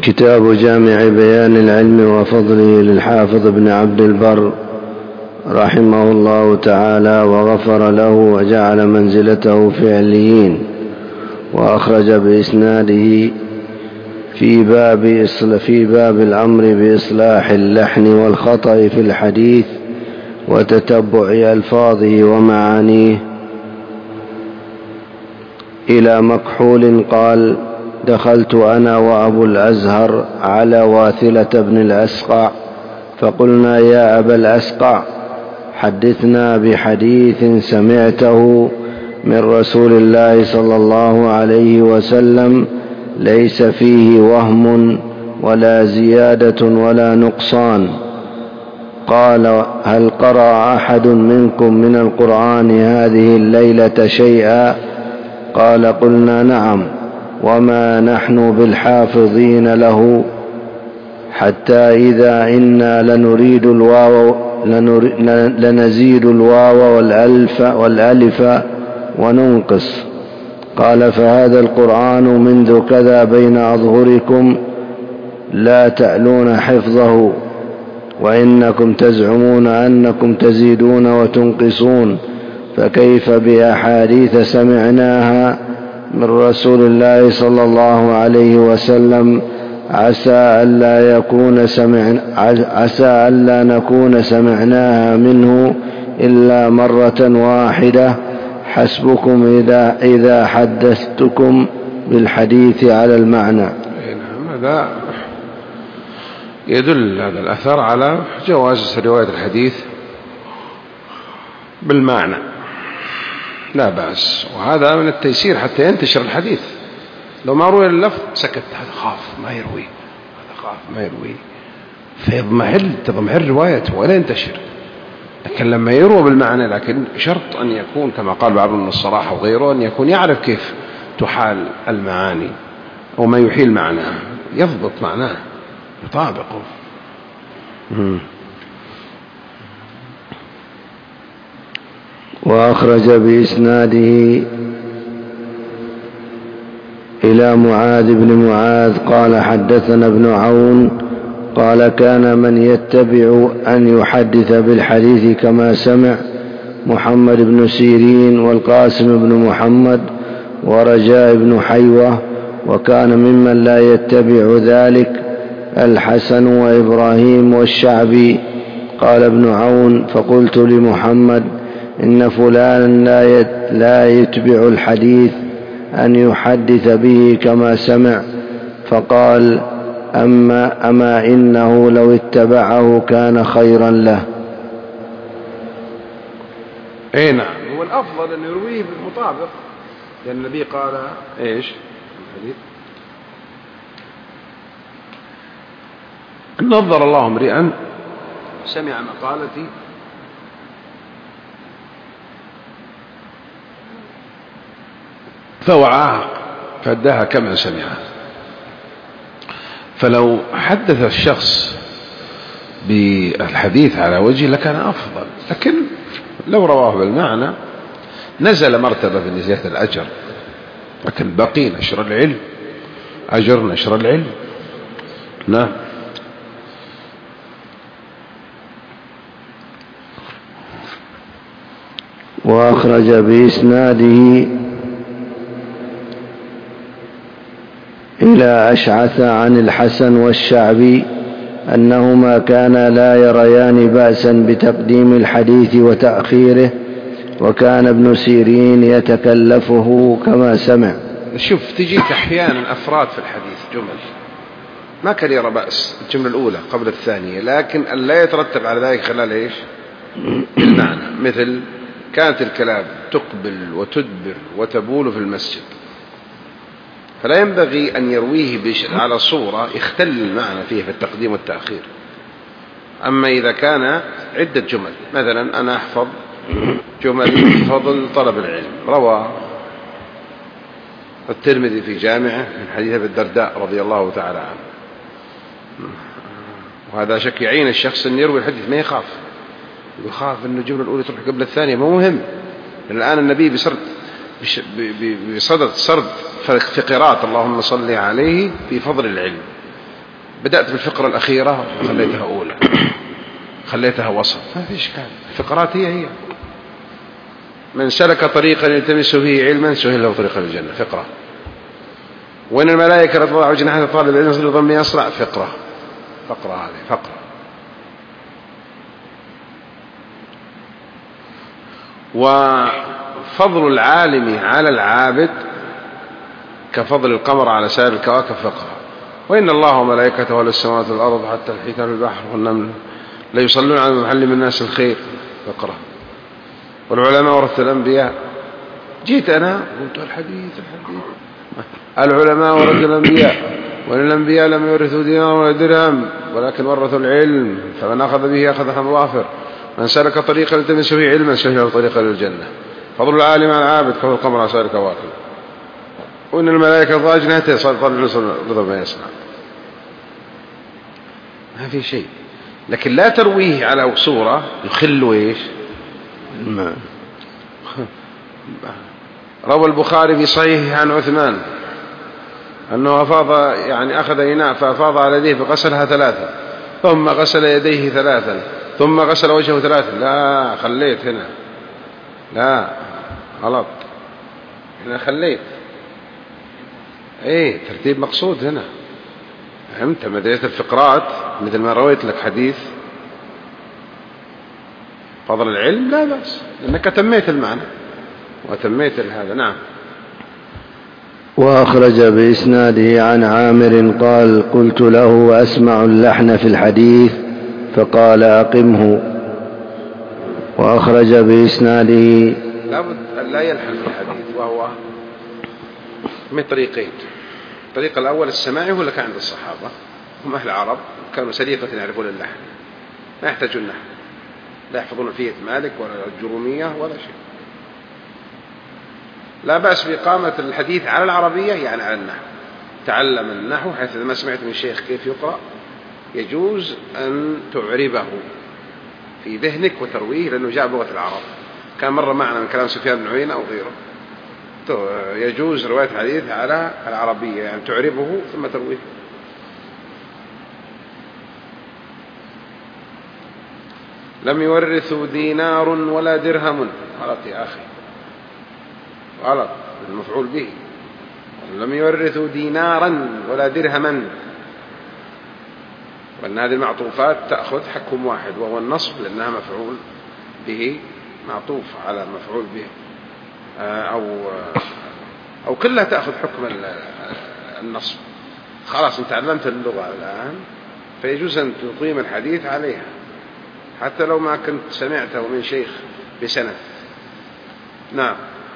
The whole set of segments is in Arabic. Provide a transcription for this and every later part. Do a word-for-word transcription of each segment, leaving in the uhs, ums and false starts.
كتاب جامع بيان العلم وفضله للحافظ ابن عبد البر رحمه الله تعالى وغفر له وجعل منزلته في عليين. وأخرج بإسناده في باب في باب الأمر بإصلاح اللحن والخطأ في الحديث وتتبع ألفاظه ومعانيه إلى مكحول قال: دخلت أنا وأبو الأزهر على واثلة بن الأسقع فقلنا: يا أبا الأسقع، حدثنا بحديث سمعته من رسول الله صلى الله عليه وسلم ليس فيه وهم ولا زيادة ولا نقصان. قال: هل قرأ أحد منكم من القرآن هذه الليلة شيئا؟ قال: قلنا: نعم، وما نحن بالحافظين له، حتى إذا إنا لنريد الواو لنزيد الواو والألف, والألف وننقص. قال: فهذا القرآن منذ كذا بين أظهركم لا تألون حفظه، وإنكم تزعمون أنكم تزيدون وتنقصون، فكيف بأحاديث سمعناها من رسول الله صلى الله عليه وسلم عسى ألا يكون سمعنا عسى ألا نكون سمعناها منه إلا مرة واحدة، حسبكم إذا إذا حدثتكم بالحديث على المعنى. هذا يدل هذا الأثر على جواز رواية الحديث بالمعنى، لا بأس، وهذا من التيسير حتى ينتشر الحديث. لو ما روي اللفظ سكت، هذا خاف ما يروي، هذا خاف ما يروي، فيضمحل تضمحل روايته ولا ينتشر. لكن لما يروى بالمعنى، لكن شرط أن يكون كما قال بعض من الصراحة وغيره، أن يكون يعرف كيف تحال المعاني أو ما يحيل معناه، يضبط معناه يطابقه. وأخرج بإسناده إلى معاذ بن معاذ قال: حدثنا ابن عون قال: كان من يتبع أن يحدث بالحديث كما سمع محمد بن سيرين والقاسم بن محمد ورجاء بن حيوة، وكان ممن لا يتبع ذلك الحسن وإبراهيم والشعبي. قال ابن عون: فقلت لمحمد: إن فلانا لا يتبع الحديث أن يحدث به كما سمع. فقال: أما, أما إنه لو اتبعه كان خيرا له. أي نعم، هو الأفضل أن يرويه بالمطابق، لأن النبي قال إيش الحديث؟ نظر الله امرئا سمع مقالتي فوعاها فأداها كما سمعها. فلو حدث الشخص بالحديث على وجه لكان أفضل، لكن لو رواه بالمعنى نزل مرتبة في زيادة الأجر، لكن بقي نشر العلم، أجر نشر العلم. نعم. وأخرج بإسناده إلى أشعث عن الحسن والشعبي أنهما كانا لا يريان بأسا بتقديم الحديث وتأخيره، وكان ابن سيرين يتكلفه كما سمع. شوف، تجيك أحيانا أفراد في الحديث جمل ما كان يرى بأس الجملة الأولى قبل الثانية، لكن لا يترتب على ذلك خلال إيش المعنى. مثل: كانت الكلاب تقبل وتدبر وتبول في المسجد، فلا ينبغي أن يرويه على صورة يختل المعنى فيه في التقديم والتأخير. أما إذا كان عدة جمل، مثلا أنا أحفظ جمل فضل طلب العلم، روى الترمذي في جامعه من حديث أبي الدرداء رضي الله تعالى عنه، وهذا شك يعين الشخص أن يروي الحديث، ما يخاف، يخاف أن الجملة الأولى تروح قبل الثانية، ما مهم. الآن النبي بسرد بصدد سرد في قراءة اللهم صل عليه في فضل العلم، بدأت بالفقرة الأخيرة وخليتها أولى، خليتها وسط، ما في إشكال، الفقرات هي هي. من سلك طريقا يلتمس فيه علما سهل له طريقا للجنة، فقرة. وإن الملائكة لا تضع أجنحة طالب العلم يصل لضم يصرع، فقرة. فقرة هذه فقرة. وفضل العالم على العابد كفضل القمر على سائر الكواكب، فقرة. وإن الله وملائكته على السماوات والأرض حتى الحيتان في البحر والنمل لا يصلون على محل من الناس الخير، فقرة. والعلماء ورثة الأنبياء، جيت أنا قلت الحديث الحديث العلماء ورثة الأنبياء، وإن الأنبياء لم يورثوا دينار ولا درهم ولكن ورثوا العلم، فمن أخذ به أخذ حظ وافر، من سلك طريقا يلتمس فيه علما سهل له طريقا للجنة. فضل العالم على العابد كفضل القمر على سائر الكواكب. وإن الملائكة ضع أجنحتها طالب العلم ما يصنع، ما في شيء. لكن لا ترويه على صورة يخل إيش الماء. روى البخاري في صحيحه عن عثمان أنه أفاض، يعني أخذ إناء فأفاض على يديه فغسلها ثلاثا، ثم غسل يديه ثلاثا، ثم غسل وجهه ثلاثا. لا خليت هنا، لا غلط، هنا خليت. ايه ترتيب مقصود هنا، فهمت؟ مدرسة الفقرات مثل ما رويت لك حديث فضل العلم لا بأس، لأنك تميت المعنى وتميت هذا. نعم. وأخرج بإسناده عن عامر قال قلت له أسمع اللحن في الحديث فقال أقمه. وأخرج بإسناده لابد أن لا يلحن في الحديث، وهو من طريقين. الطريق الأول السماعي هو اللي كان عند الصحابة، هم أهل العرب كانوا سليقة يعرفون اللحن، ما يحتاجون اللحن، لا يحفظون فيه مالك ولا الجرومية ولا شيء. لا بأس بإقامة الحديث على العربية، يعني على النحو. تعلم النحو حيث ما سمعت من شيخ كيف يقرأ يجوز أن تعربه في ذهنك وترويه، لأنه جاء بلغة العرب. كان مرة معنا من كلام سفيان بن عيينة أو غيره، يجوز رواية حديث على العربية، يعني تعربه ثم ترويه. لم يورثوا دينار ولا درهم، غلط يا أخي، غلط، المفعول به. لم يورثوا دينارا ولا درهما، وأن هذه المعطوفات تأخذ حكم واحد وهو النصب، لأنها مفعول به معطوف على مفعول به، أو أو كلها تأخذ حكم النصب. خلاص انت علمت اللغة الآن، فيجوز أن تقيم الحديث عليها حتى لو ما كنت سمعته من شيخ بسند. نعم.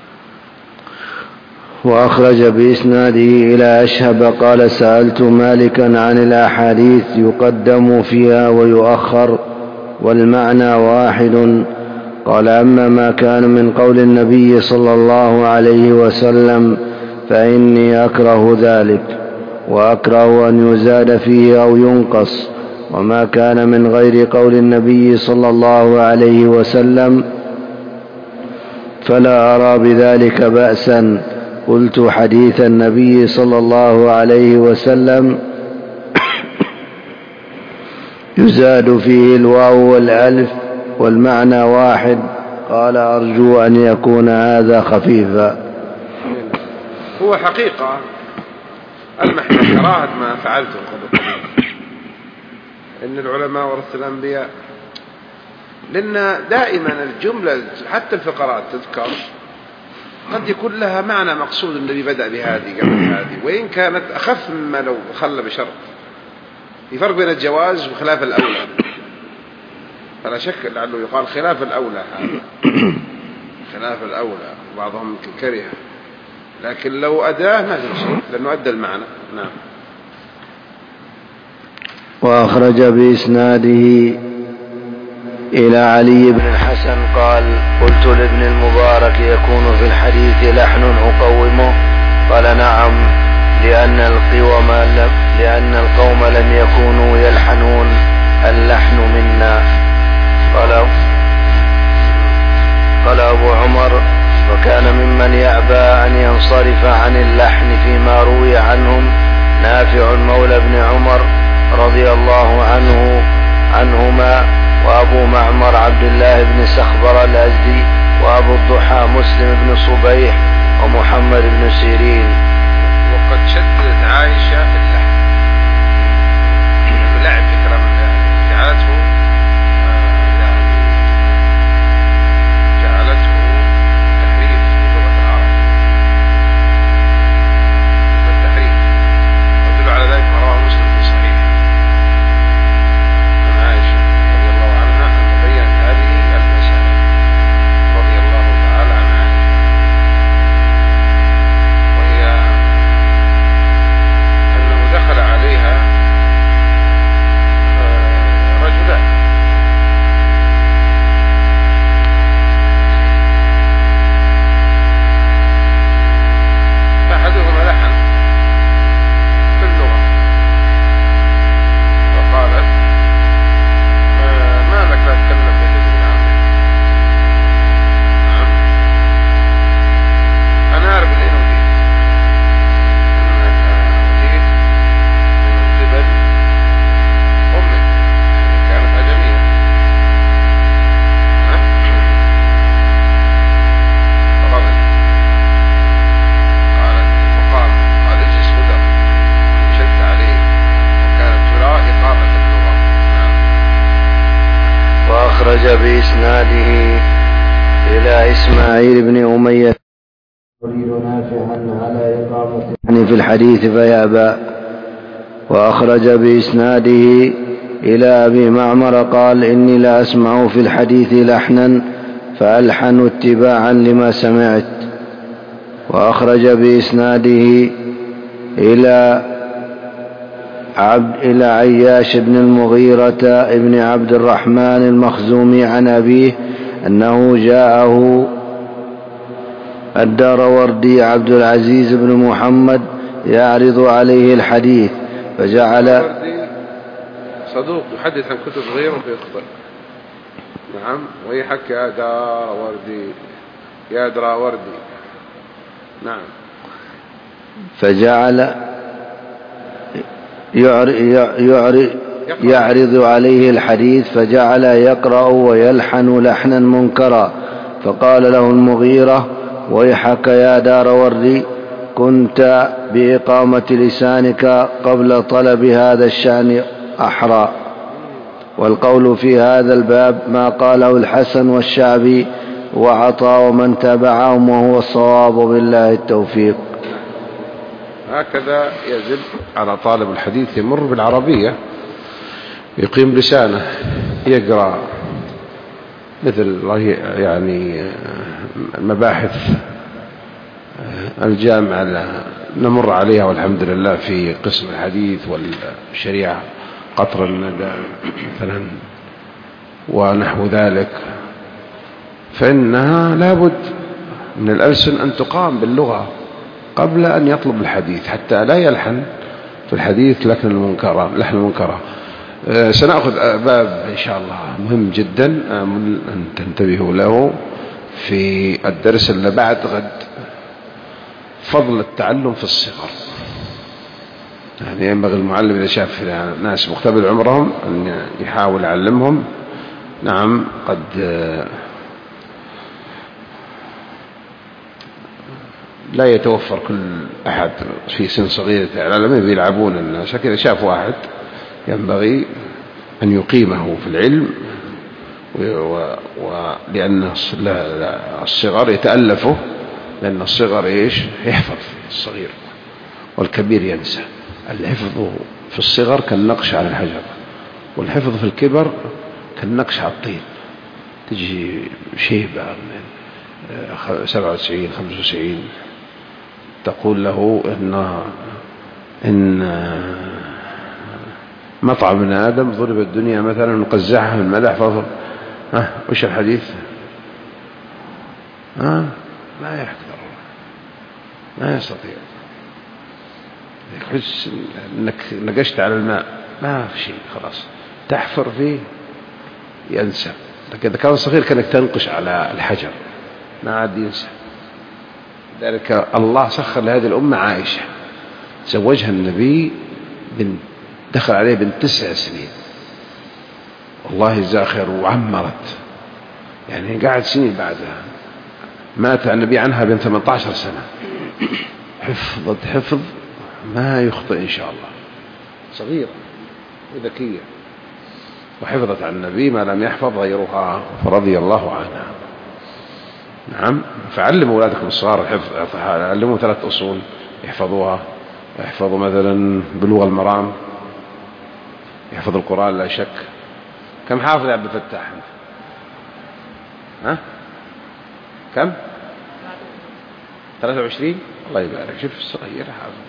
وأخرج بإسناده إلى أشهب قال سألت مالكا عن الأحاديث يقدم فيها ويؤخر والمعنى واحد. قال أما ما كان من قول النبي صلى الله عليه وسلم فإني أكره ذلك، وأكره أن يزاد فيه أو ينقص. وما كان من غير قول النبي صلى الله عليه وسلم فلا أرى بذلك بأسا. قلت حديث النبي صلى الله عليه وسلم يزاد فيه الواو والألف والمعنى واحد. قال أرجو أن يكون هذا خفيفا. هو حقيقة المحن كراهة ما فعلته قبل قليل، إن العلماء ورثة الأنبياء، لأن دائما الجملة حتى الفقرات تذكر قد يكون لها معنى مقصود، النبي بدأ بهذه قبل هذه، وإن كانت أخف مما لو خلى بشرط. في فرق بين الجواز وخلاف الأولى، فلا شك لعله يقال خلاف الأولى، هذا خلاف الأولى، بعضهم كره، لكن لو أداه ما في شيء لأنه أدى المعنى. نعم. وأخرج بإسناده إلى علي بن الحسن قال قلت لابن المبارك يكون في الحديث لحن أقومه؟ قال نعم، لأن القوم لم لأن القوم لم يكونوا يلحنون اللحن منا. قال قال أبو عمر وكان ممن يأبى أن ينصرف عن اللحن فيما روي عنهم نافع مولى ابن عمر رضي الله عنه عنهما، وأبو معمر عبد الله بن سخبر الأزدي، وأبو الضحى مسلم بن صبيح، ومحمد بن سيرين. وقد شددت عائشة في اللحن، لعب في كلام الله، جعلته يعني جعلته تحريف في لغة العرب، التحريف يدل على ذلك ما رواه مسلم في صحيح عن عائشة رضي الله عنها أن بينت هذه المسألة رضي الله تعالى عنها، وهي أنه دخل عليها رجلان، أحدهما لحن في اللغة، فقالت ما لك لا تتكلم بهذه العامة. أنا أعرف أنه أوديت أنك أوديت من قبل أمك، يعني كانت أجمية. فغضب، قالت فقام قال اجلس ودق، شد عليه، وكانت ترى إقامة اللغة. وأخرج بإسناده إلى إسماعيل بن أمية يريد نافعا على إقامة اللحن في الحديث فيأبى. وأخرج بإسناده إلى أبي معمر قال إني لا أسمع في الحديث لحنا فألحن اتباعا لما سمعت. وأخرج بإسناده إلى عبد إلى عياش بن المغيرة ابن عبد الرحمن المخزومي عن أبيه أنه جاءه الداروردي عبد العزيز بن محمد يعرض عليه الحديث فجعل صدوق يحدث عن كتب غيره ويخطئ. نعم، ويحكي يا داروردي يا دراوردي. نعم. فجعل يعرض عليه الحديث فجعل يقرأ ويلحن لحنا منكرا، فقال له المغيرة ويحك يا داروردي كنت بإقامة لسانك قبل طلب هذا الشأن أحرى. والقول في هذا الباب ما قاله الحسن والشعبي وعطاء ومن تبعهم وهو الصواب، بالله التوفيق. هكذا يجب على طالب الحديث يمر بالعربية، يقيم لسانه، يقرأ مثل يعني المباحث الجامعة نمر عليها والحمد لله في قسم الحديث والشريعة، قطر الندى مثلا ونحو ذلك، فإنها لابد من الألسن أن تقام باللغة قبل أن يطلب الحديث حتى لا يلحن في الحديث لكن المنكرة لحن المنكرة. أه سنأخذ باب إن شاء الله مهم جدا أن تنتبهوا له في الدرس اللي بعد غد، فضل التعلم في الصغر. يعني ينبغي المعلم إذا شاف ناس مقتبل عمرهم أن يحاول يعلمهم. نعم، قد لا يتوفر كل أحد في سن صغير العلماء بيلعبون الناس، لكن إذا شاف واحد ينبغي أن يقيمه في العلم، ولأن الصغر يتألفه، لأن الصغر إيش يحفظ الصغير والكبير ينسى. الحفظ في الصغر كالنقش على الحجر، والحفظ في الكبر كالنقش على الطين. تجي شيبة من سبعة وتسعين خمسة وتسعين تقول له إن إن مطعم ابن آدم ضرب الدنيا مثلا نقزعها من مدح فضل. ها وش الحديث؟ ها ما يقدر، ما يستطيع. يحس انك نقشت على الماء ما في شيء، خلاص تحفر فيه ينسى. لكن إذا كان صغير كانك تنقش على الحجر ما عاد ينسى. ذلك الله سخر لهذه الأمة عائشة، زوجها النبي بنت دخل عليه بنت تسع سنين والله يجزاه خير وعمرت، يعني قعد سنين بعدها، مات النبي عنها بنت ثمانية عشر سنة، حفظت حفظ ما يخطئ إن شاء الله، صغيرة وذكية، وحفظت عن النبي ما لم يحفظ غيرها فرضي الله عنها. نعم، فعلموا أولادكم الصغار الحفظ، علموا ثلاث أصول يحفظوها، يحفظوا مثلا بلوغ المرام، يحفظ القرآن لا شك. كم حافظ يا عبد الفتاح؟ ها كم؟ ثلاثة وعشرين. الله يبارك، شوف الصغير حافظ.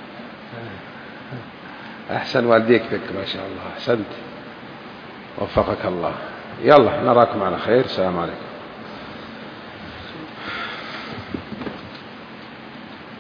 أحسن والديك بك ما شاء الله، أحسنت، وفقك الله. يلا نراكم على خير، السلام عليكم.